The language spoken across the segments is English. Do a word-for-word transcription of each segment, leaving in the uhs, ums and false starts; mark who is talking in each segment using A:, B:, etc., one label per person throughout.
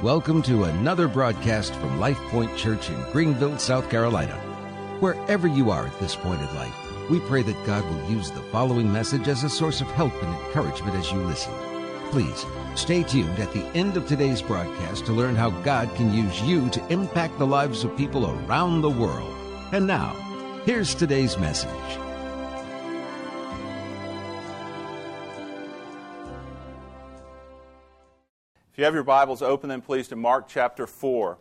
A: welcome to another broadcast from Life Point Church in Greenville, South Carolina. Wherever you are at this point in life, we pray that God will use the following message as a source of help and encouragement as you listen. Please stay tuned at the end of today's broadcast to learn how God can use you to impact the lives of people around the world. And now, here's today's message.
B: If you have your Bibles, open them please to Mark chapter four.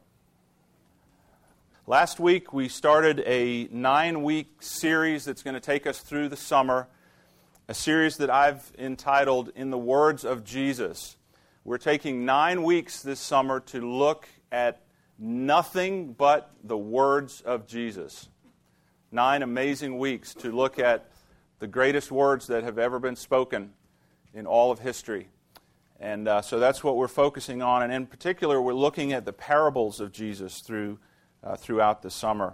B: Last week we started a nine-week series that's going to take us through the summer, a series that I've entitled In the Words of Jesus. We're taking nine weeks this summer to look at nothing but the words of Jesus. Nine amazing weeks to look at the greatest words that have ever been spoken in all of history. And uh, so that's what we're focusing on. And in particular, we're looking at the parables of Jesus through uh, throughout the summer.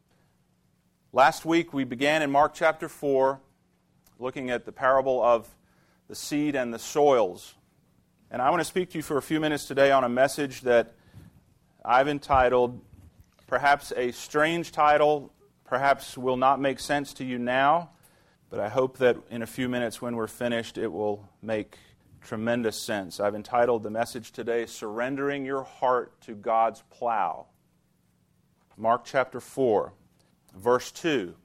B: Last week, we began in Mark chapter four, looking at the parable of the seed and the soils. And I want to speak to you for a few minutes today on a message that I've entitled, perhaps a strange title, perhaps will not make sense to you now, but I hope that in a few minutes when we're finished, it will make tremendous sense. I've entitled the message today, Surrendering Your Heart to God's Plow. Mark chapter four, verse two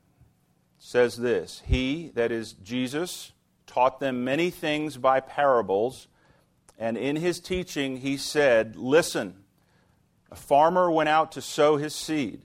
B: says this, He, that is Jesus, taught them many things by parables, and in his teaching he said, Listen, a farmer went out to sow his seed.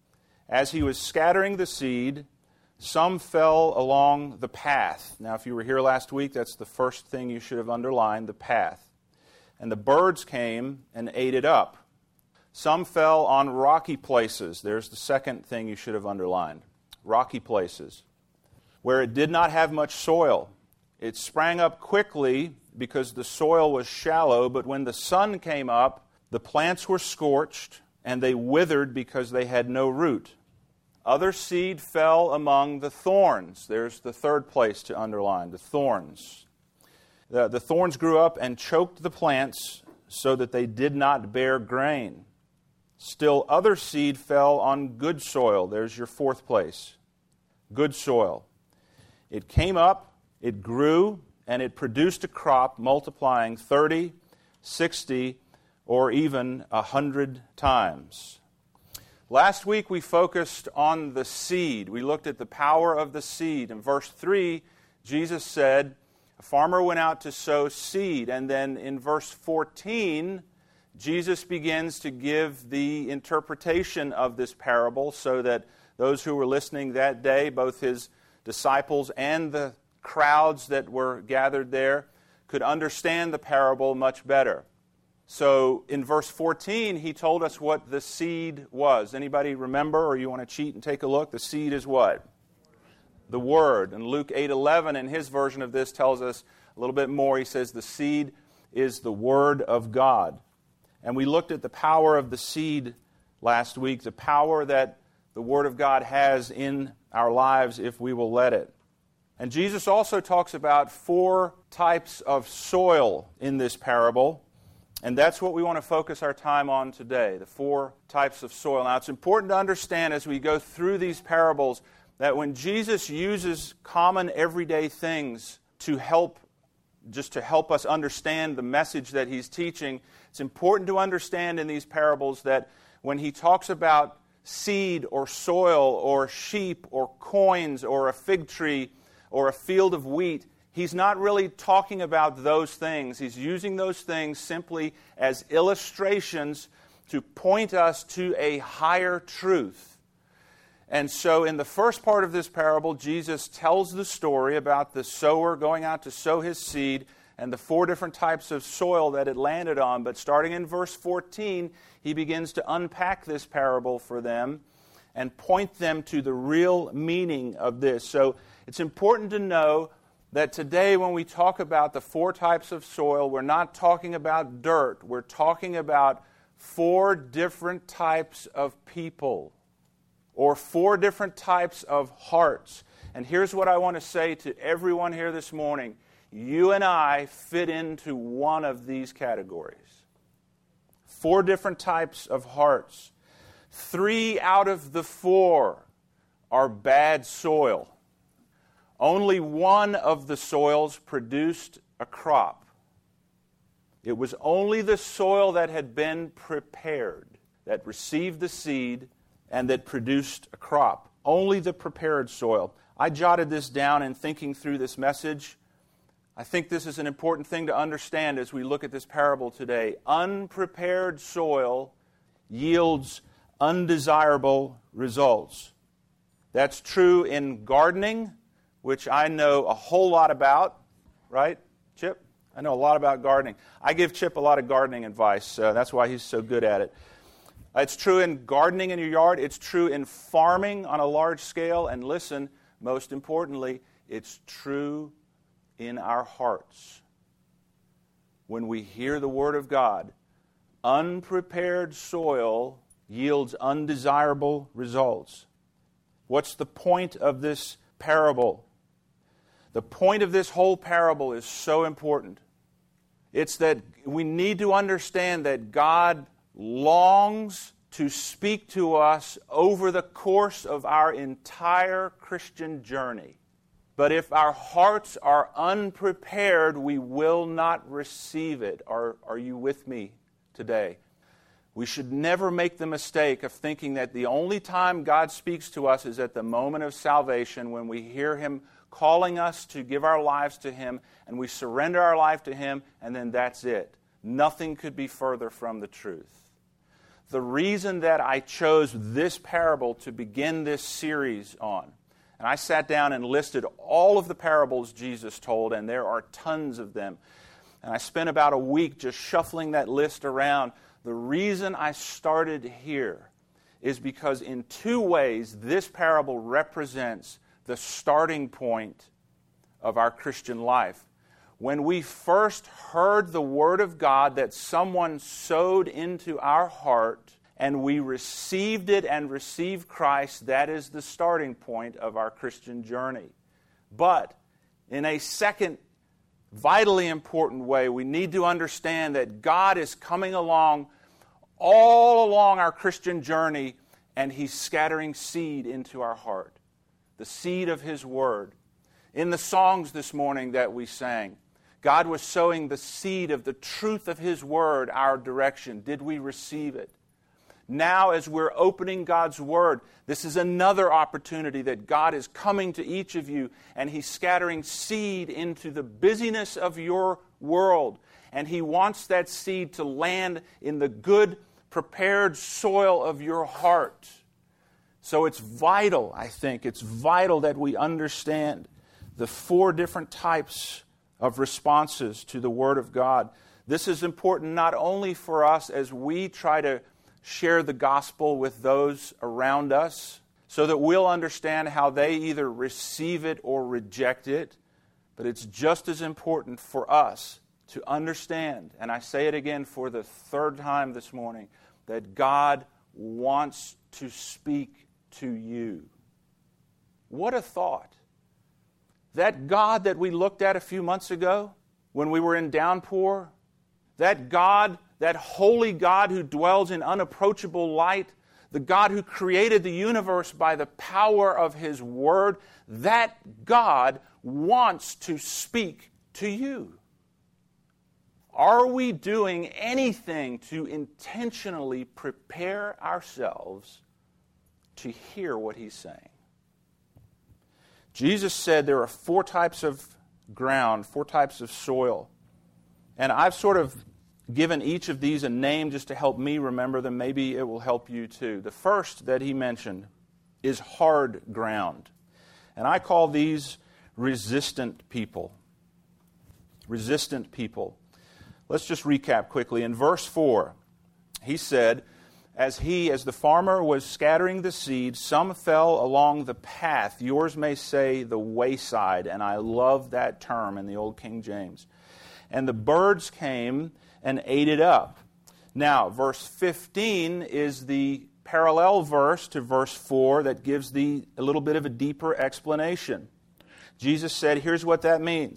B: As he was scattering the seed, some fell along the path. Now, if you were here last week, that's the first thing you should have underlined, the path. And the birds came and ate it up. Some fell on rocky places. There's the second thing you should have underlined, rocky places, where it did not have much soil. It sprang up quickly because the soil was shallow, but when the sun came up, the plants were scorched, and they withered because they had no root. Other seed fell among the thorns. There's the third place to underline, the thorns. The, the thorns grew up and choked the plants so that they did not bear grain. Still other seed fell on good soil. There's your fourth place, good soil. It came up, it grew, and it produced a crop multiplying thirty, sixty, or even a hundred times. Last week we focused on the seed. We looked at the power of the seed. In verse three, Jesus said, a farmer went out to sow seed. And then in verse fourteen, Jesus begins to give the interpretation of this parable so that those who were listening that day, both his disciples and the crowds that were gathered there, could understand the parable much better. So in verse fourteen, he told us what the seed was. Anybody remember, or you want to cheat and take a look? The seed is what? The Word. And Luke eight eleven, in his version of this, tells us a little bit more. He says the seed is the Word of God. And we looked at the power of the seed last week, the power that the Word of God has in our lives if we will let it. And Jesus also talks about four types of soil in this parable. And that's what we want to focus our time on today, the four types of soil. Now, it's important to understand as we go through these parables that when Jesus uses common everyday things to help, just to help us understand the message that he's teaching, it's important to understand in these parables that when he talks about seed or soil or sheep or coins or a fig tree or a field of wheat, he's not really talking about those things. He's using those things simply as illustrations to point us to a higher truth. And so in the first part of this parable, Jesus tells the story about the sower going out to sow his seed and the four different types of soil that it landed on. But starting in verse fourteen, he begins to unpack this parable for them and point them to the real meaning of this. So it's important to know that today when we talk about the four types of soil, we're not talking about dirt. We're talking about four different types of people or four different types of hearts. And here's what I want to say to everyone here this morning. You and I fit into one of these categories. Four different types of hearts. Three out of the four are bad soil. Only one of the soils produced a crop. It was only the soil that had been prepared, that received the seed, and that produced a crop. Only the prepared soil. I jotted this down in thinking through this message. I think this is an important thing to understand as we look at this parable today. Unprepared soil yields undesirable results. That's true in gardening, which I know a whole lot about, right, Chip? I know a lot about gardening. I give Chip a lot of gardening advice. Uh, that's why he's so good at it. It's true in gardening in your yard. It's true in farming on a large scale. And listen, most importantly, it's true in our hearts. When we hear the Word of God, unprepared soil yields undesirable results. What's the point of this parable? The point of this whole parable is so important. It's that we need to understand that God longs to speak to us over the course of our entire Christian journey. But if our hearts are unprepared, we will not receive it. Are, are you with me today? We should never make the mistake of thinking that the only time God speaks to us is at the moment of salvation, when we hear Him calling us to give our lives to Him, and we surrender our life to Him, and then that's it. Nothing could be further from the truth. The reason that I chose this parable to begin this series on, and I sat down and listed all of the parables Jesus told, and there are tons of them, and I spent about a week just shuffling that list around. The reason I started here is because in two ways this parable represents the starting point of our Christian life. When we first heard the Word of God that someone sowed into our heart, and we received it and received Christ, that is the starting point of our Christian journey. But in a second, vitally important way, we need to understand that God is coming along all along our Christian journey, and He's scattering seed into our heart, the seed of His Word. In the songs this morning that we sang, God was sowing the seed of the truth of His Word, our direction. Did we receive it? Now, as we're opening God's Word, this is another opportunity that God is coming to each of you, and He's scattering seed into the busyness of your world. And He wants that seed to land in the good, prepared soil of your heart. So it's vital, I think, it's vital that we understand the four different types of responses to the Word of God. This is important not only for us as we try to share the gospel with those around us, so that we'll understand how they either receive it or reject it, but it's just as important for us to understand, and I say it again for the third time this morning, that God wants to speak to you. What a thought. That God that we looked at a few months ago when we were in Downpour, that God, that holy God who dwells in unapproachable light, the God who created the universe by the power of His Word, that God wants to speak to you. Are we doing anything to intentionally prepare ourselves to hear what He's saying? Jesus said there are four types of ground, four types of soil. And I've sort of given each of these a name just to help me remember them. Maybe it will help you too. The first that He mentioned is hard ground. And I call these resistant people. Resistant people. Let's just recap quickly. In verse four, He said, As he, as the farmer was scattering the seed, some fell along the path. Yours may say the wayside, and I love that term in the Old King James. And the birds came and ate it up. Now, verse fifteen is the parallel verse to verse four that gives the a little bit of a deeper explanation. Jesus said, here's what that means.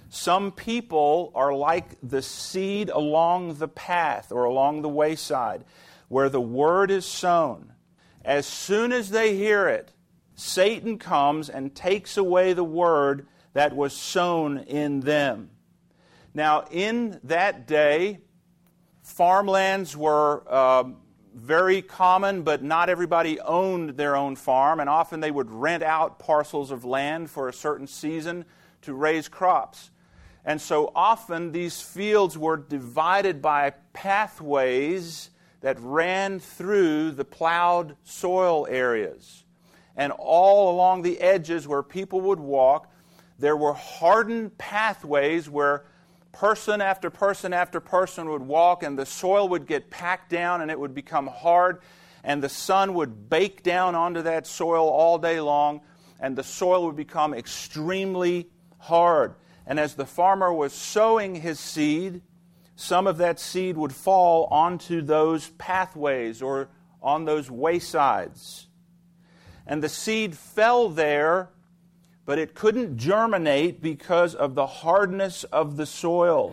B: Some people are like the seed along the path or along the wayside where the word is sown. As soon as they hear it, Satan comes and takes away the word that was sown in them. Now, in that day, farmlands were uh, very common, but not everybody owned their own farm, and often they would rent out parcels of land for a certain season to raise crops. And so often these fields were divided by pathways that ran through the plowed soil areas. And all along the edges where people would walk, there were hardened pathways where person after person after person would walk, and the soil would get packed down and it would become hard, and the sun would bake down onto that soil all day long, and the soil would become extremely hard. And as the farmer was sowing his seed, some of that seed would fall onto those pathways or on those waysides. And the seed fell there, but it couldn't germinate because of the hardness of the soil.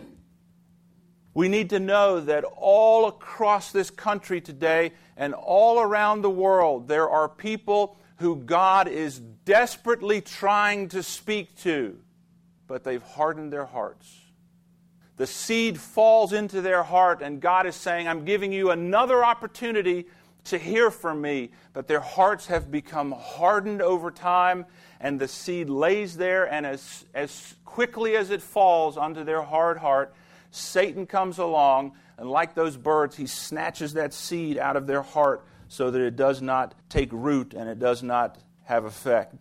B: We need to know that all across this country today and all around the world, there are people who God is desperately trying to speak to, but they've hardened their hearts. The seed falls into their heart, and God is saying, I'm giving you another opportunity to hear from me. But their hearts have become hardened over time, and the seed lays there, and as, as quickly as it falls onto their hard heart, Satan comes along, and like those birds, he snatches that seed out of their heart so that it does not take root and it does not have effect.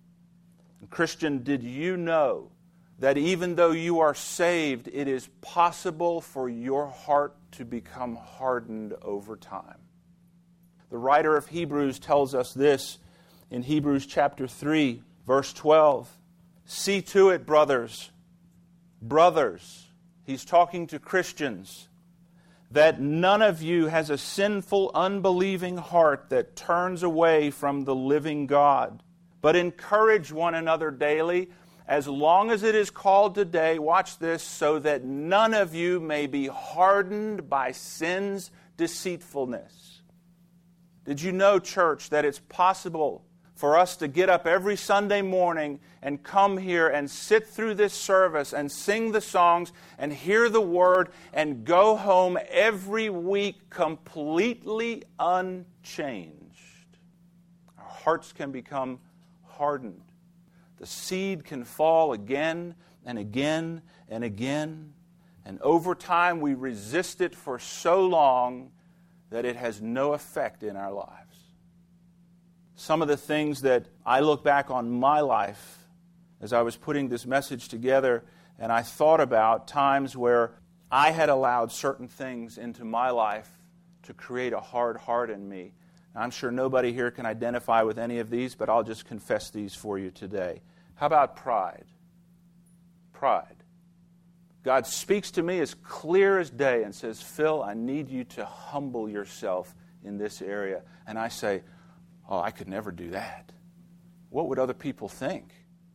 B: And Christian, did you know that even though you are saved, it is possible for your heart to become hardened over time? The writer of Hebrews tells us this in Hebrews chapter three, verse twelve. See to it, brothers, brothers, he's talking to Christians, that none of you has a sinful, unbelieving heart that turns away from the living God, but encourage one another daily, as long as it is called today, watch this, so that none of you may be hardened by sin's deceitfulness. Did you know, church, that it's possible for us to get up every Sunday morning and come here and sit through this service and sing the songs and hear the Word and go home every week completely unchanged? Our hearts can become hardened. The seed can fall again and again and again. And over time, we resist it for so long that it has no effect in our lives. Some of the things that I look back on my life as I was putting this message together, and I thought about times where I had allowed certain things into my life to create a hard heart in me. I'm sure nobody here can identify with any of these, but I'll just confess these for you today. How about pride? Pride. God speaks to me as clear as day and says, Phil, I need you to humble yourself in this area. And I say, oh, I could never do that. What would other people think?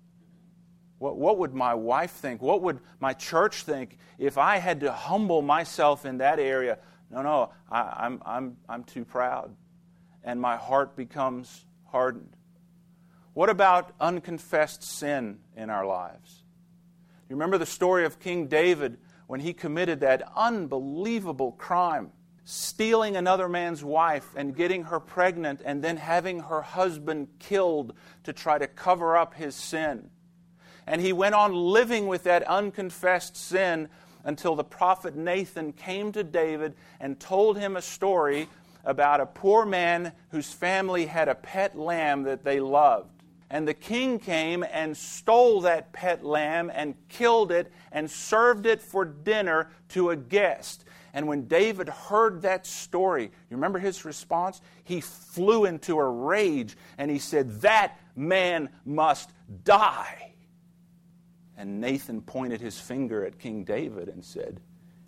B: What, what would my wife think? What would my church think if I had to humble myself in that area? No, no, I, I'm, I'm, I'm too proud. And my heart becomes hardened. What about unconfessed sin in our lives? You remember the story of King David when he committed that unbelievable crime, stealing another man's wife and getting her pregnant and then having her husband killed to try to cover up his sin. And he went on living with that unconfessed sin until the prophet Nathan came to David and told him a story about a poor man whose family had a pet lamb that they loved. And the king came and stole that pet lamb and killed it and served it for dinner to a guest. And when David heard that story, you remember his response? He flew into a rage and he said, that man must die. And Nathan pointed his finger at King David and said,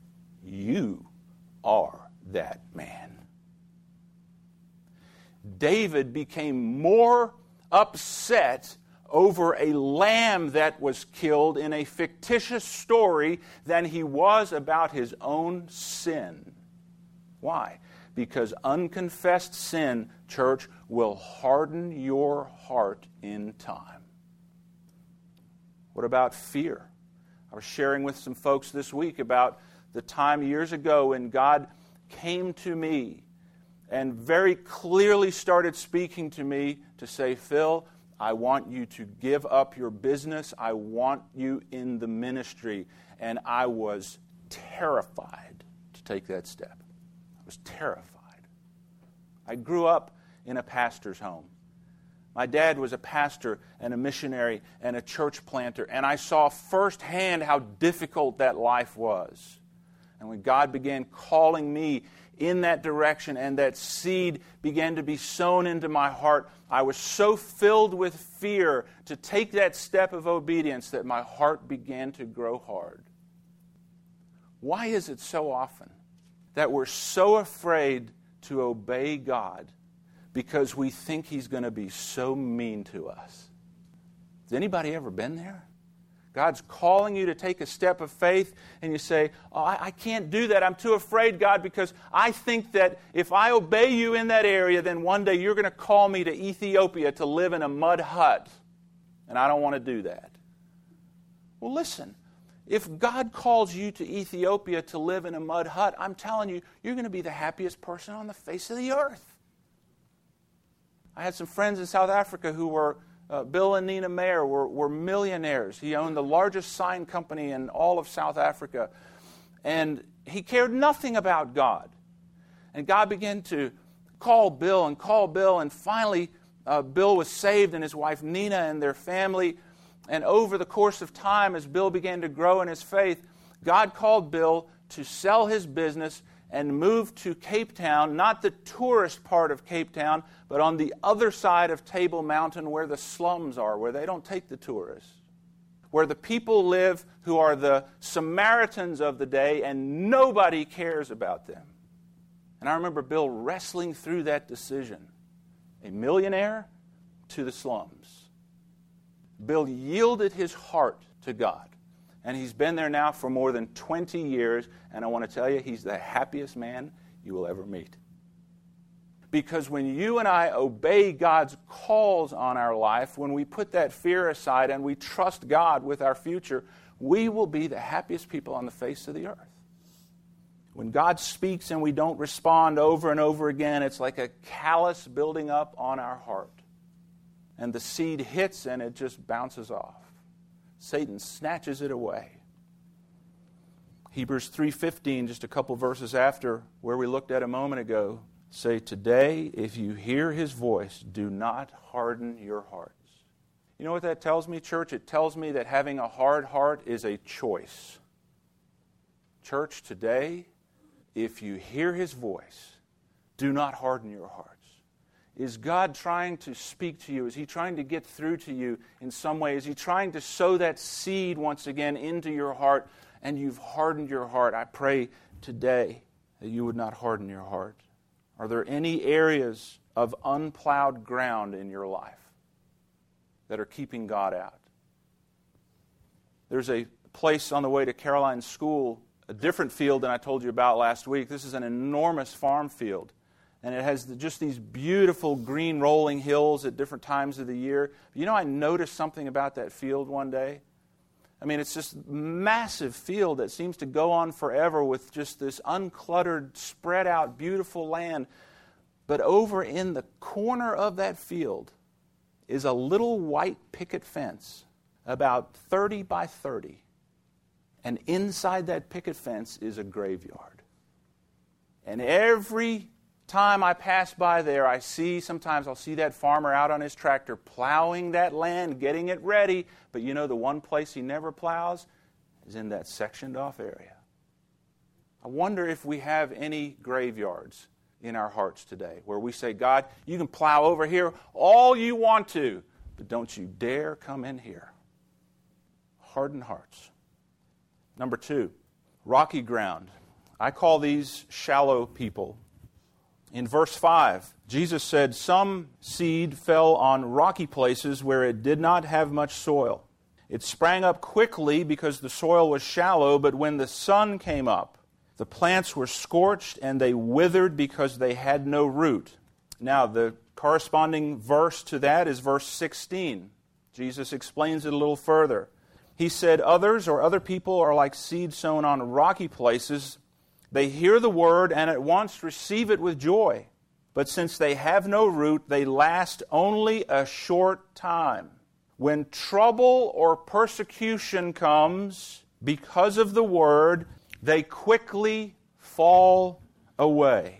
B: you are that man. David became more upset over a lamb that was killed in a fictitious story than he was about his own sin. Why? Because unconfessed sin, church, will harden your heart in time. What about fear? I was sharing with some folks this week about the time years ago when God came to me and very clearly started speaking to me to say, Phil, I want you to give up your business. I want you in the ministry. And I was terrified to take that step. I was terrified. I grew up in a pastor's home. My dad was a pastor and a missionary and a church planter, and I saw firsthand how difficult that life was. And when God began calling me in that direction and that seed began to be sown into my heart, I was so filled with fear to take that step of obedience that my heart began to grow hard. Why is it so often that we're so afraid to obey God? Because we think He's going to be so mean to us. Has anybody ever been there? God's calling you to take a step of faith, and you say, oh, I, I can't do that. I'm too afraid, God, because I think that if I obey you in that area, then one day you're going to call me to Ethiopia to live in a mud hut, and I don't want to do that. Well, listen, if God calls you to Ethiopia to live in a mud hut, I'm telling you, you're going to be the happiest person on the face of the earth. I had some friends in South Africa who were, uh, Bill and Nina Mayer were, were millionaires. He owned the largest sign company in all of South Africa. And he cared nothing about God. And God began to call Bill and call Bill. And finally, uh, Bill was saved, and his wife Nina and their family. And over the course of time, as Bill began to grow in his faith, God called Bill to sell his business and move to Cape Town, not the tourist part of Cape Town, but on the other side of Table Mountain where the slums are, where they don't take the tourists, where the people live who are the Samaritans of the day and nobody cares about them. And I remember Bill wrestling through that decision, a millionaire to the slums. Bill yielded his heart to God. And he's been there now for more than twenty years, and I want to tell you, he's the happiest man you will ever meet. Because when you and I obey God's calls on our life, when we put that fear aside and we trust God with our future, we will be the happiest people on the face of the earth. When God speaks and we don't respond over and over again, it's like a callus building up on our heart. And the seed hits and it just bounces off. Satan snatches it away. Hebrews three fifteen, just a couple verses after where we looked at a moment ago, say, today, if you hear His voice, do not harden your hearts. You know what that tells me, church? It tells me that having a hard heart is a choice. Church, today, if you hear His voice, do not harden your hearts. Is God trying to speak to you? Is He trying to get through to you in some way? Is He trying to sow that seed once again into your heart and you've hardened your heart? I pray today that you would not harden your heart. Are there any areas of unplowed ground in your life that are keeping God out? There's a place on the way to Caroline's school, a different field than I told you about last week. This is an enormous farm field. And it has just these beautiful green rolling hills at different times of the year. You know, I noticed something about that field one day. I mean, it's this massive field that seems to go on forever with just this uncluttered, spread out, beautiful land. But over in the corner of that field is a little white picket fence, about thirty by thirty. And inside that picket fence is a graveyard. And every time I pass by there, I see, sometimes I'll see that farmer out on his tractor plowing that land, getting it ready. But you know, the one place he never plows is in that sectioned off area. I wonder if we have any graveyards in our hearts today where we say, God, you can plow over here all you want to, but don't you dare come in here. Hardened hearts. Number two, rocky ground. I call these shallow people. In verse five, Jesus said, "Some seed fell on rocky places where it did not have much soil. It sprang up quickly because the soil was shallow, but when the sun came up, the plants were scorched and they withered because they had no root." Now, the corresponding verse to that is verse sixteen. Jesus explains it a little further. He said, "Others or other people are like seed sown on rocky places. They hear the word and at once receive it with joy. But since they have no root, they last only a short time. When trouble or persecution comes because of the word, they quickly fall away."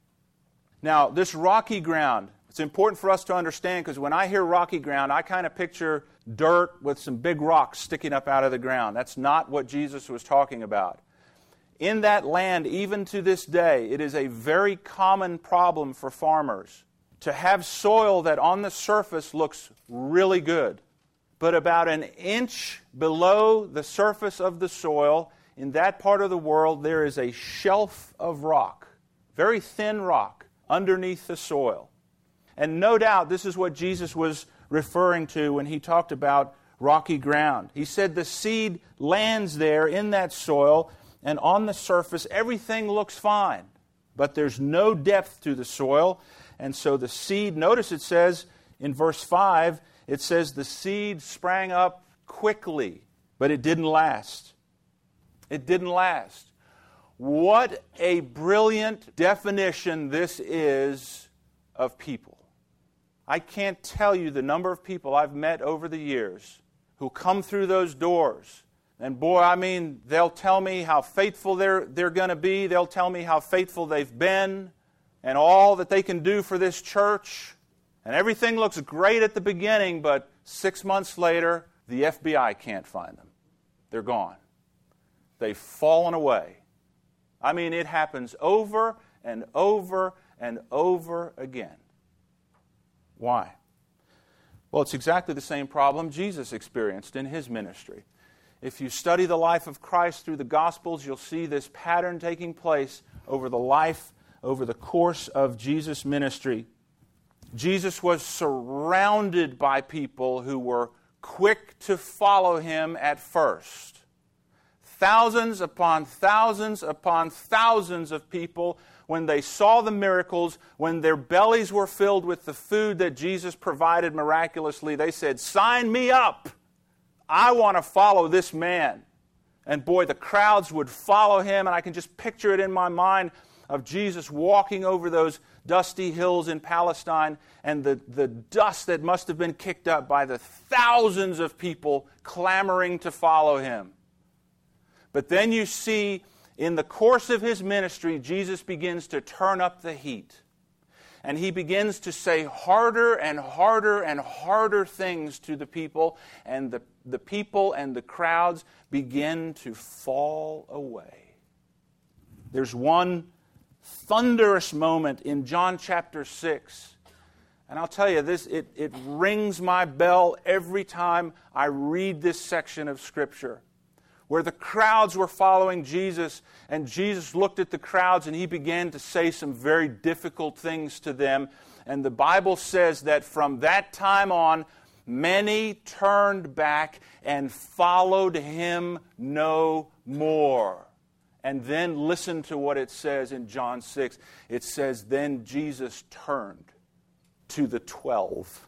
B: Now, this rocky ground, it's important for us to understand, because when I hear rocky ground, I kind of picture dirt with some big rocks sticking up out of the ground. That's not what Jesus was talking about. In that land, even to this day, it is a very common problem for farmers to have soil that on the surface looks really good, but about an inch below the surface of the soil, in that part of the world, there is a shelf of rock, very thin rock, underneath the soil. And no doubt this is what Jesus was referring to when he talked about rocky ground. He said the seed lands there in that soil, and on the surface everything looks fine, but there's no depth to the soil, and so the seed, notice it says in verse five, it says the seed sprang up quickly, but it didn't last. It didn't last. What a brilliant definition this is of people. I can't tell you the number of people I've met over the years who come through those doors. And boy, I mean, they'll tell me how faithful they're, they're going to be. They'll tell me how faithful they've been and all that they can do for this church. And everything looks great at the beginning, but six months later, the F B I can't find them. They're gone. They've fallen away. I mean, it happens over and over and over again. Why? Well, it's exactly the same problem Jesus experienced in his ministry. If you study the life of Christ through the Gospels, you'll see this pattern taking place over the life, over the course of Jesus' ministry. Jesus was surrounded by people who were quick to follow him at first. Thousands upon thousands upon thousands of people, when they saw the miracles, when their bellies were filled with the food that Jesus provided miraculously, they said, "Sign me up! I want to follow this man." And boy, the crowds would follow him, and I can just picture it in my mind of Jesus walking over those dusty hills in Palestine, and the, the dust that must have been kicked up by the thousands of people clamoring to follow him. But then you see, in the course of his ministry, Jesus begins to turn up the heat. And he begins to say harder and harder and harder things to the people, and the, the people and the crowds begin to fall away. There's one thunderous moment in John chapter six. And I'll tell you, this it, it rings my bell every time I read this section of Scripture, where the crowds were following Jesus, and Jesus looked at the crowds and he began to say some very difficult things to them. And the Bible says that from that time on, many turned back and followed him no more. And then listen to what it says in John six. It says, then Jesus turned to the twelve.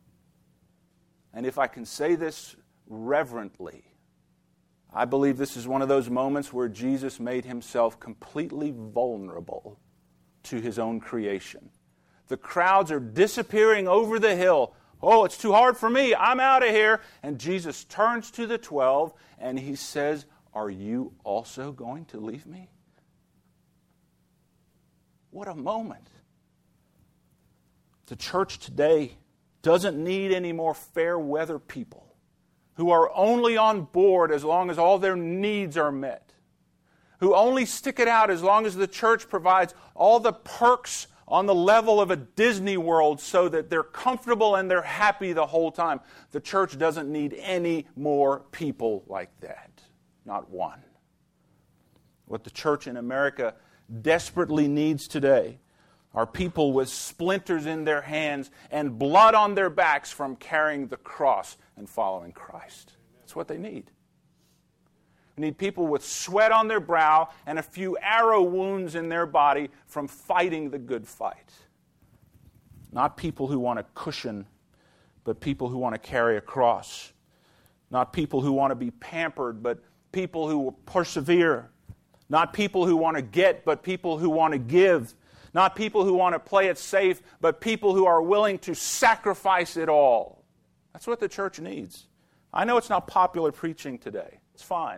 B: And if I can say this reverently, I believe this is one of those moments where Jesus made himself completely vulnerable to his own creation. The crowds are disappearing over the hill. Oh, it's too hard for me. I'm out of here. And Jesus turns to the twelve and he says, are you also going to leave me? What a moment. The church today doesn't need any more fair weather people who are only on board as long as all their needs are met, who only stick it out as long as the church provides all the perks on the level of a Disney World so that they're comfortable and they're happy the whole time. The church doesn't need any more people like that. Not one. What the church in America desperately needs today are people with splinters in their hands and blood on their backs from carrying the cross and following Christ. That's what they need. We need people with sweat on their brow and a few arrow wounds in their body from fighting the good fight. Not people who want a cushion, but people who want to carry a cross. Not people who want to be pampered, but people who will persevere. Not people who want to get, but people who want to give. Not people who want to play it safe, but people who are willing to sacrifice it all. That's what the church needs. I know it's not popular preaching today. It's fine.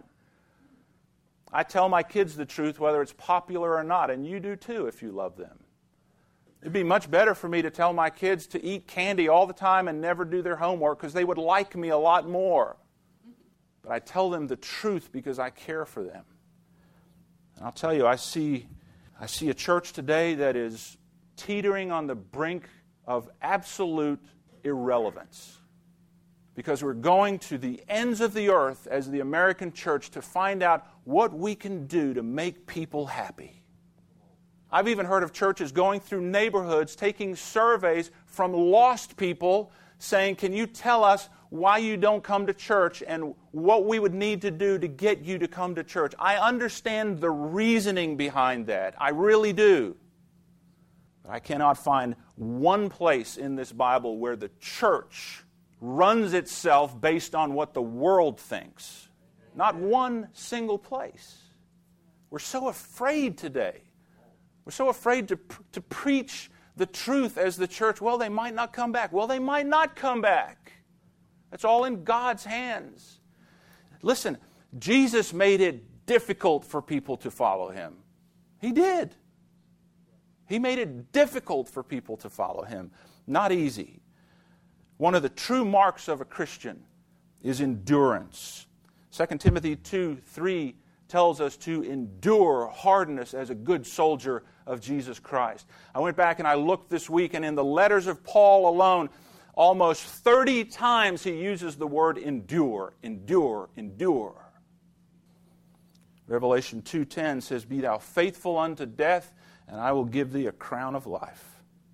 B: I tell my kids the truth whether it's popular or not, and you do too if you love them. It'd be much better for me to tell my kids to eat candy all the time and never do their homework because they would like me a lot more. But I tell them the truth because I care for them. And I'll tell you, I see, I see a church today that is teetering on the brink of absolute irrelevance. Because we're going to the ends of the earth as the American church to find out what we can do to make people happy. I've even heard of churches going through neighborhoods, taking surveys from lost people, saying, can you tell us why you don't come to church and what we would need to do to get you to come to church? I understand the reasoning behind that. I really do. But I cannot find one place in this Bible where the church runs itself based on what the world thinks. Not one single place. We're so afraid today. We're so afraid to, to preach the truth as the church. Well, they might not come back. Well, they might not come back. That's all in God's hands. Listen, Jesus made it difficult for people to follow Him. He did. He made it difficult for people to follow Him. Not easy. One of the true marks of a Christian is endurance. Second Timothy two three tells us to endure hardness as a good soldier of Jesus Christ. I went back and I looked this week, and in the letters of Paul alone, almost thirty times he uses the word endure, endure, endure. Revelation two ten says, be thou faithful unto death, and I will give thee a crown of life.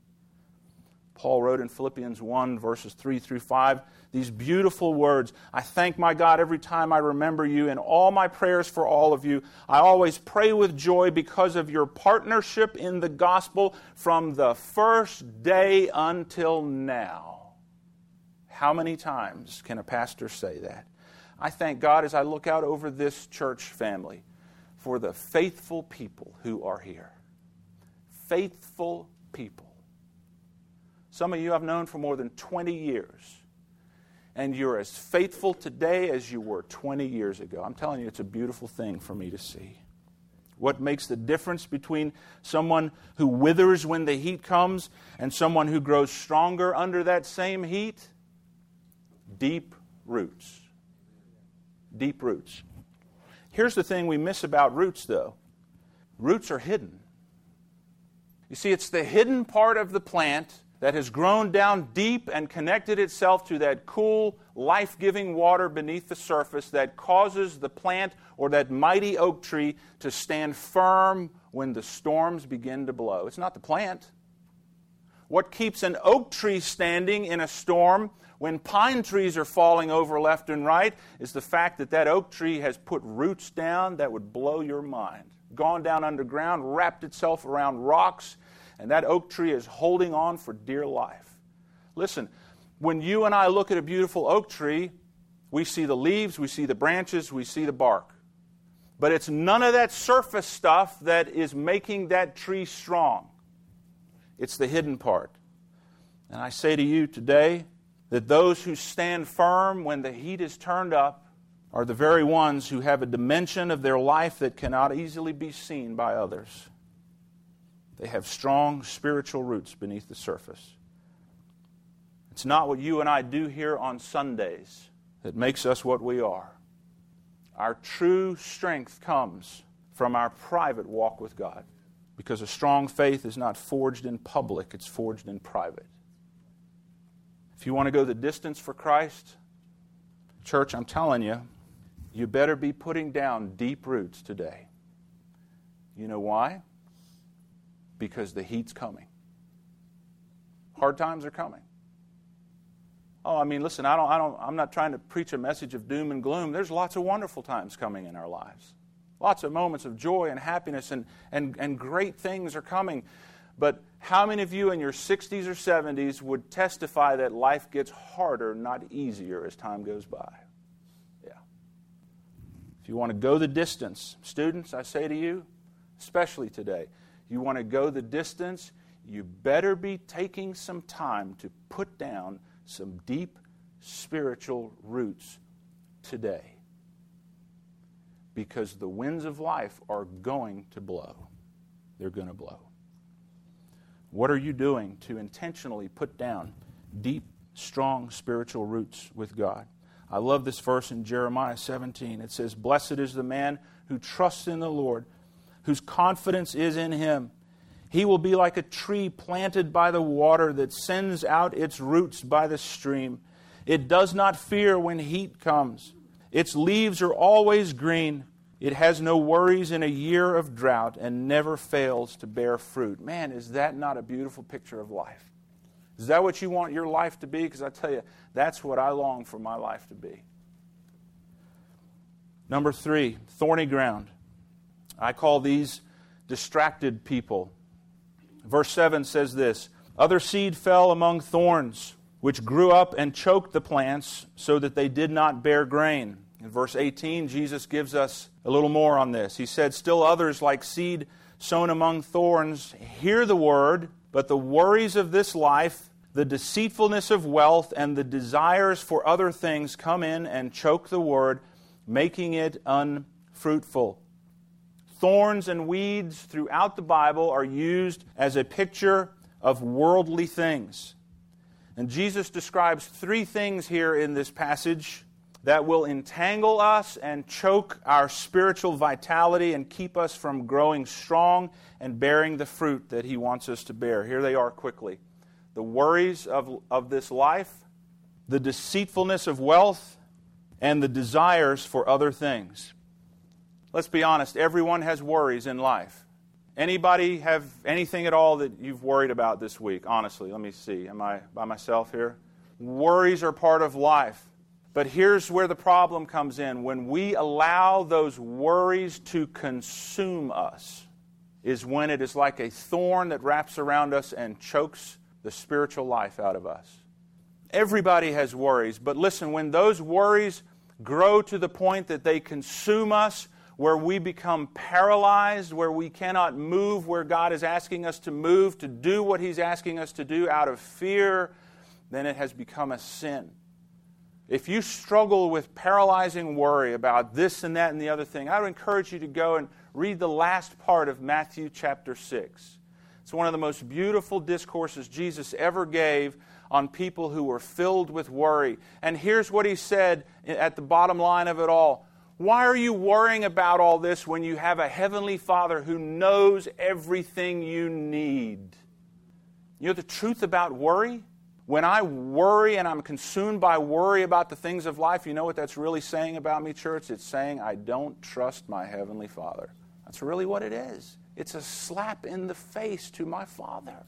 B: Paul wrote in Philippians one, verses three through five, these beautiful words, I thank my God every time I remember you. In all my prayers for all of you, I always pray with joy because of your partnership in the gospel from the first day until now. How many times can a pastor say that? I thank God as I look out over this church family for the faithful people who are here. Faithful people. Some of you I've known for more than twenty years. And you're as faithful today as you were twenty years ago. I'm telling you, it's a beautiful thing for me to see. What makes the difference between someone who withers when the heat comes and someone who grows stronger under that same heat? Deep roots. Deep roots. Here's the thing we miss about roots, though. Roots are hidden. You see, it's the hidden part of the plant that has grown down deep and connected itself to that cool, life-giving water beneath the surface that causes the plant or that mighty oak tree to stand firm when the storms begin to blow. It's not the plant. What keeps an oak tree standing in a storm when pine trees are falling over left and right is the fact that that oak tree has put roots down that would blow your mind. Gone down underground, wrapped itself around rocks, and that oak tree is holding on for dear life. Listen, when you and I look at a beautiful oak tree, we see the leaves, we see the branches, we see the bark. But it's none of that surface stuff that is making that tree strong. It's the hidden part. And I say to you today that those who stand firm when the heat is turned up are the very ones who have a dimension of their life that cannot easily be seen by others. They have strong spiritual roots beneath the surface. It's not what you and I do here on Sundays that makes us what we are. Our true strength comes from our private walk with God. Because a strong faith is not forged in public, it's forged in private. If you want to go the distance for Christ, church, I'm telling you, you better be putting down deep roots today. You know why? Because the heat's coming. Hard times are coming. Oh, I mean, listen, I don't, I don't, I'm not trying to preach a message of doom and gloom. There's lots of wonderful times coming in our lives. Lots of moments of joy and happiness, and, and, and great things are coming. But how many of you in your sixties or seventies would testify that life gets harder, not easier, as time goes by? Yeah. If you want to go the distance, students, I say to you, especially today, you want to go the distance, you better be taking some time to put down some deep spiritual roots today. Because the winds of life are going to blow. They're going to blow. What are you doing to intentionally put down deep, strong spiritual roots with God? I love this verse in Jeremiah seventeen. It says, "Blessed is the man who trusts in the Lord, whose confidence is in Him. He will be like a tree planted by the water that sends out its roots by the stream. It does not fear when heat comes. Its leaves are always green. It has no worries in a year of drought and never fails to bear fruit." Man, is that not a beautiful picture of life? Is that what you want your life to be? Because I tell you, that's what I long for my life to be. Number three, thorny ground. I call these distracted people. Verse seven says this, "Other seed fell among thorns, which grew up and choked the plants so that they did not bear grain." In verse eighteen, Jesus gives us a little more on this. He said, "Still others, like seed sown among thorns, hear the word, but the worries of this life, the deceitfulness of wealth, and the desires for other things come in and choke the word, making it unfruitful." Thorns and weeds throughout the Bible are used as a picture of worldly things. And Jesus describes three things here in this passage that will entangle us and choke our spiritual vitality and keep us from growing strong and bearing the fruit that He wants us to bear. Here they are quickly. The worries of, of this life, the deceitfulness of wealth, and the desires for other things. Let's be honest, everyone has worries in life. Anybody have anything at all that you've worried about this week? Honestly, let me see. Am I by myself here? Worries are part of life. But here's where the problem comes in. When we allow those worries to consume us, is when it is like a thorn that wraps around us and chokes the spiritual life out of us. Everybody has worries, but listen, when those worries grow to the point that they consume us, where we become paralyzed, where we cannot move where God is asking us to move, to do what He's asking us to do out of fear, then it has become a sin. If you struggle with paralyzing worry about this and that and the other thing, I would encourage you to go and read the last part of Matthew chapter six. It's one of the most beautiful discourses Jesus ever gave on people who were filled with worry. And here's what He said at the bottom line of it all. Why are you worrying about all this when you have a heavenly Father who knows everything you need? You know the truth about worry? When I worry and I'm consumed by worry about the things of life, you know what that's really saying about me, church? It's saying I don't trust my heavenly Father. That's really what it is. It's a slap in the face to my Father.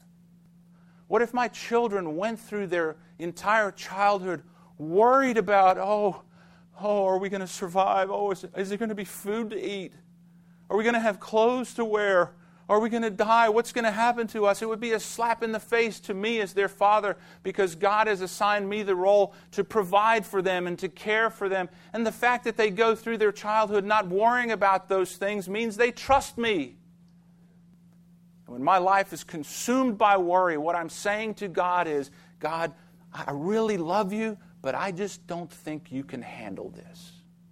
B: What if my children went through their entire childhood worried about, oh, Oh, are we going to survive? Oh, is, is there going to be food to eat? Are we going to have clothes to wear? Are we going to die? What's going to happen to us? It would be a slap in the face to me as their father, because God has assigned me the role to provide for them and to care for them. And the fact that they go through their childhood not worrying about those things means they trust me. When my life is consumed by worry, what I'm saying to God is, God, I really love you, but I just don't think you can handle this.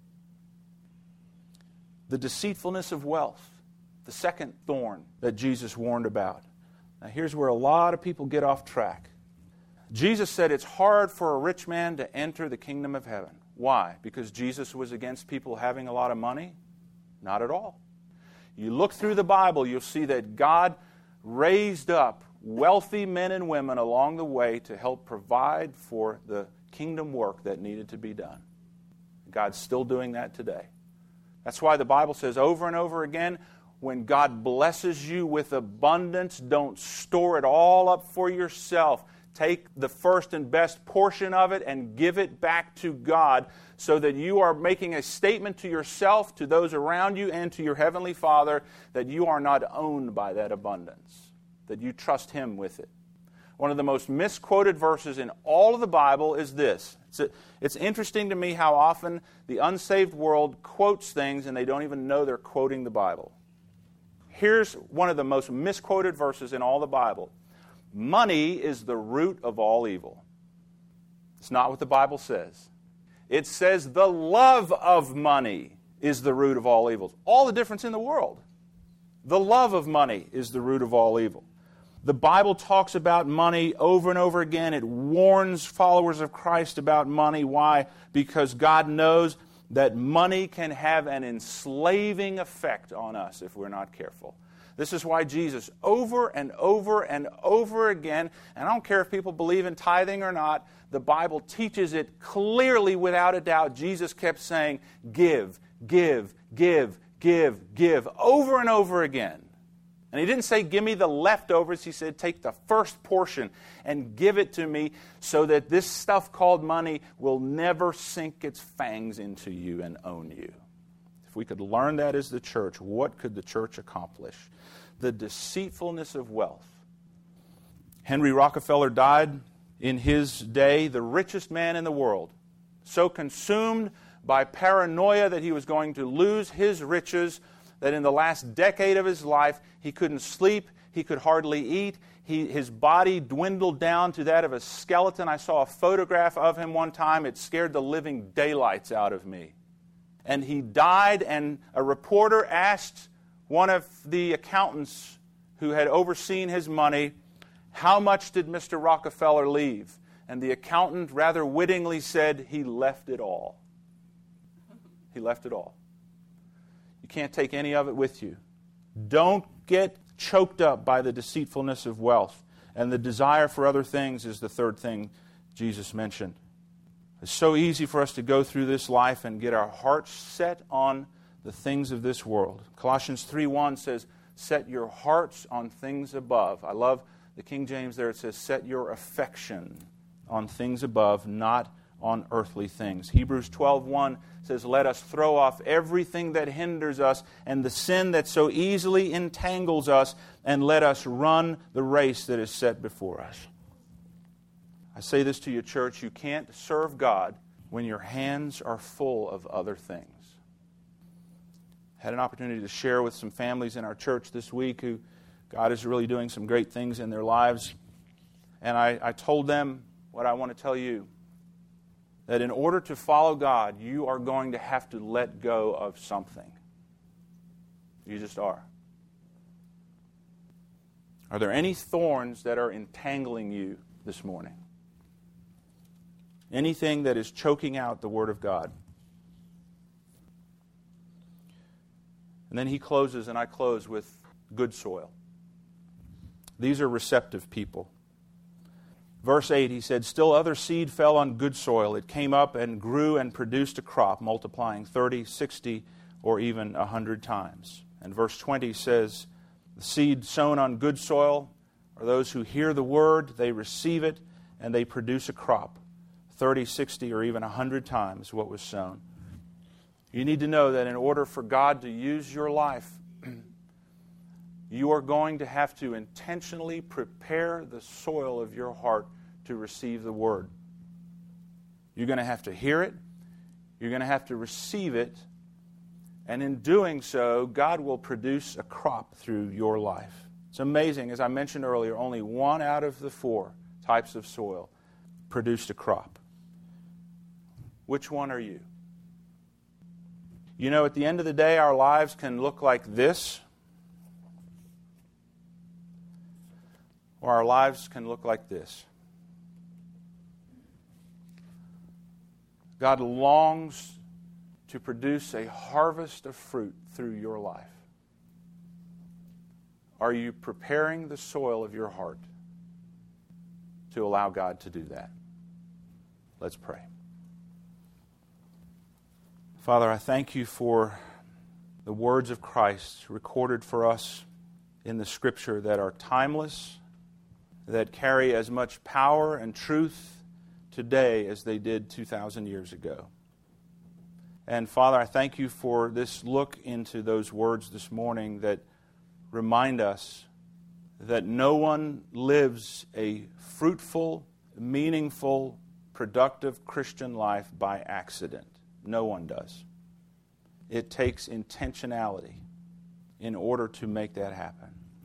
B: The deceitfulness of wealth, the second thorn that Jesus warned about. Now here's where a lot of people get off track. Jesus said it's hard for a rich man to enter the kingdom of heaven. Why? Because Jesus was against people having a lot of money? Not at all. You look through the Bible, you'll see that God raised up wealthy men and women along the way to help provide for the kingdom work that needed to be done. God's still doing that today. That's why the Bible says over and over again, when God blesses you with abundance, don't store it all up for yourself. Take the first and best portion of it and give it back to God so that you are making a statement to yourself, to those around you, and to your Heavenly Father that you are not owned by that abundance, that you trust Him with it. One of the most misquoted verses in all of the Bible is this. It's, a, it's interesting to me how often the unsaved world quotes things and they don't even know they're quoting the Bible. Here's one of the most misquoted verses in all the Bible. Money is the root of all evil. It's not what the Bible says. It says the love of money is the root of all evils. All the difference in the world. The love of money is the root of all evil. The Bible talks about money over and over again. It warns followers of Christ about money. Why? Because God knows that money can have an enslaving effect on us if we're not careful. This is why Jesus, over and over and over again, and I don't care if people believe in tithing or not, the Bible teaches it clearly without a doubt. Jesus kept saying, give, give, give, give, give, over and over again. And He didn't say, give me the leftovers. He said, take the first portion and give it to me so that this stuff called money will never sink its fangs into you and own you. If we could learn that as the church, what could the church accomplish? The deceitfulness of wealth. Henry Rockefeller died in his day, the richest man in the world, so consumed by paranoia that he was going to lose his riches that in the last decade of his life, he couldn't sleep, he could hardly eat, he, his body dwindled down to that of a skeleton. I saw a photograph of him one time. It scared the living daylights out of me. And he died, and a reporter asked one of the accountants who had overseen his money, how much did Mister Rockefeller leave? And the accountant rather wittingly said, he left it all. He left it all. You can't take any of it with you. Don't get choked up by the deceitfulness of wealth. And the desire for other things is the third thing Jesus mentioned. It's so easy for us to go through this life and get our hearts set on the things of this world. Colossians three one says, set your hearts on things above. I love the King James there. It says, set your affection on things above, not on earthly things. Hebrews twelve one says, let us throw off everything that hinders us and the sin that so easily entangles us, and let us run the race that is set before us. I say this to you, church, you can't serve God when your hands are full of other things. I had an opportunity to share with some families in our church this week who God is really doing some great things in their lives. And I, I told them what I want to tell you, that in order to follow God, you are going to have to let go of something. You just are. Are there any thorns that are entangling you this morning? Anything that is choking out the Word of God? And then he closes, and I close with good soil. These are receptive people. Verse eight, he said, still other seed fell on good soil. It came up and grew and produced a crop, multiplying thirty, sixty, or even a hundred times. And verse twenty says, the seed sown on good soil are those who hear the word, they receive it, and they produce a crop, thirty, sixty, or even a hundred times what was sown. You need to know that in order for God to use your life, you are going to have to intentionally prepare the soil of your heart to receive the Word. You're going to have to hear it. You're going to have to receive it. And in doing so, God will produce a crop through your life. It's amazing. As I mentioned earlier, only one out of the four types of soil produced a crop. Which one are you? You know, at the end of the day, our lives can look like this, or our lives can look like this. God longs to produce a harvest of fruit through your life. Are you preparing the soil of your heart to allow God to do that? Let's pray. Father, I thank you for the words of Christ recorded for us in the Scripture that are timeless, that carry as much power and truth today as they did two thousand years ago. And Father, I thank you for this look into those words this morning that remind us that no one lives a fruitful, meaningful, productive Christian life by accident. No one does. It takes intentionality in order to make that happen.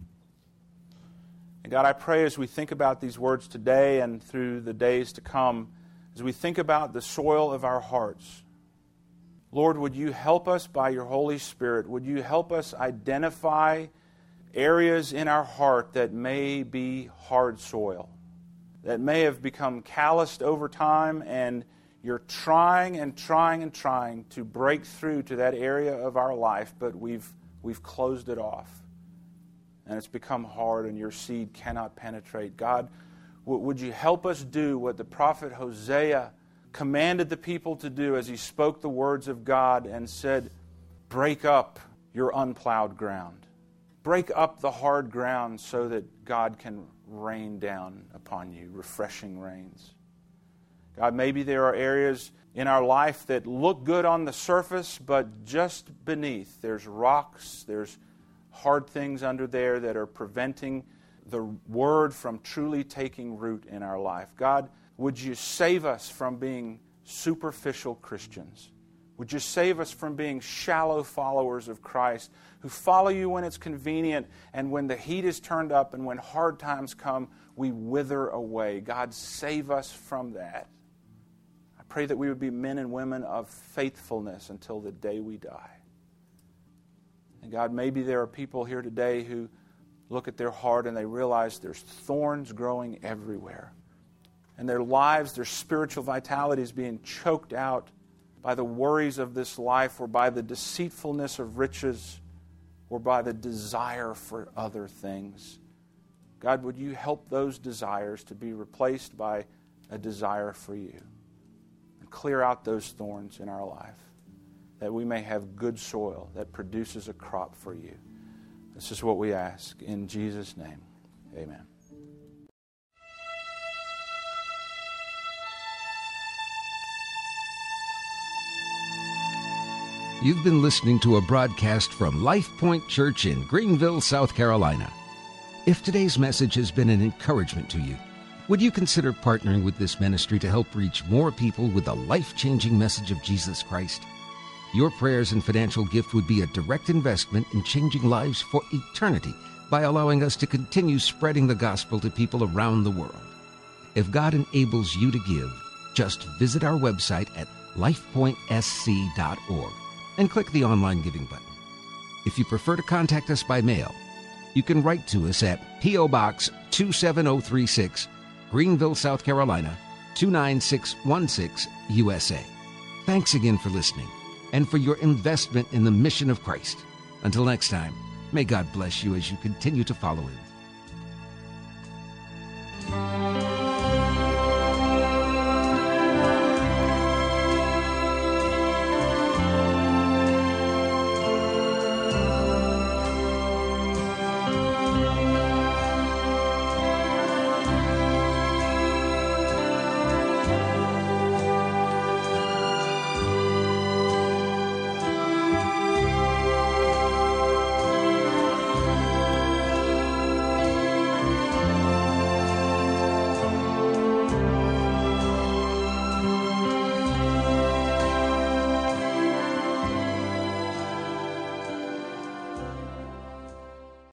B: And God, I pray as we think about these words today and through the days to come, as we think about the soil of our hearts, Lord, would you help us by your Holy Spirit? Would you help us identify areas in our heart that may be hard soil, that may have become calloused over time, and you're trying and trying and trying to break through to that area of our life, but we've we've closed it off. And it's become hard, and your seed cannot penetrate. God, w- would you help us do what the prophet Hosea commanded the people to do as he spoke the words of God and said, break up your unplowed ground. Break up the hard ground so that God can rain down upon you, refreshing rains. God, maybe there are areas in our life that look good on the surface, but just beneath there's rocks, there's hard things under there that are preventing the Word from truly taking root in our life. God, would you save us from being superficial Christians? Would you save us from being shallow followers of Christ who follow you when it's convenient, and when the heat is turned up and when hard times come, we wither away? God, save us from that. I pray that we would be men and women of faithfulness until the day we die. And God, maybe there are people here today who look at their heart and they realize there's thorns growing everywhere. And their lives, their spiritual vitality is being choked out by the worries of this life, or by the deceitfulness of riches, or by the desire for other things. God, would you help those desires to be replaced by a desire for you? And clear out those thorns in our life, that we may have good soil that produces a crop for you. This is what we ask in Jesus' name. Amen.
A: You've been listening to a broadcast from Life Point Church in Greenville, South Carolina. If today's message has been an encouragement to you, would you consider partnering with this ministry to help reach more people with the life-changing message of Jesus Christ? Your prayers and financial gift would be a direct investment in changing lives for eternity by allowing us to continue spreading the gospel to people around the world. If God enables you to give, just visit our website at life point s c dot org and click the online giving button. If you prefer to contact us by mail, you can write to us at P O Box two seven zero three six, Greenville, South Carolina, two nine six one six, U S A. Thanks again for listening and for your investment in the mission of Christ. Until next time, may God bless you as you continue to follow Him.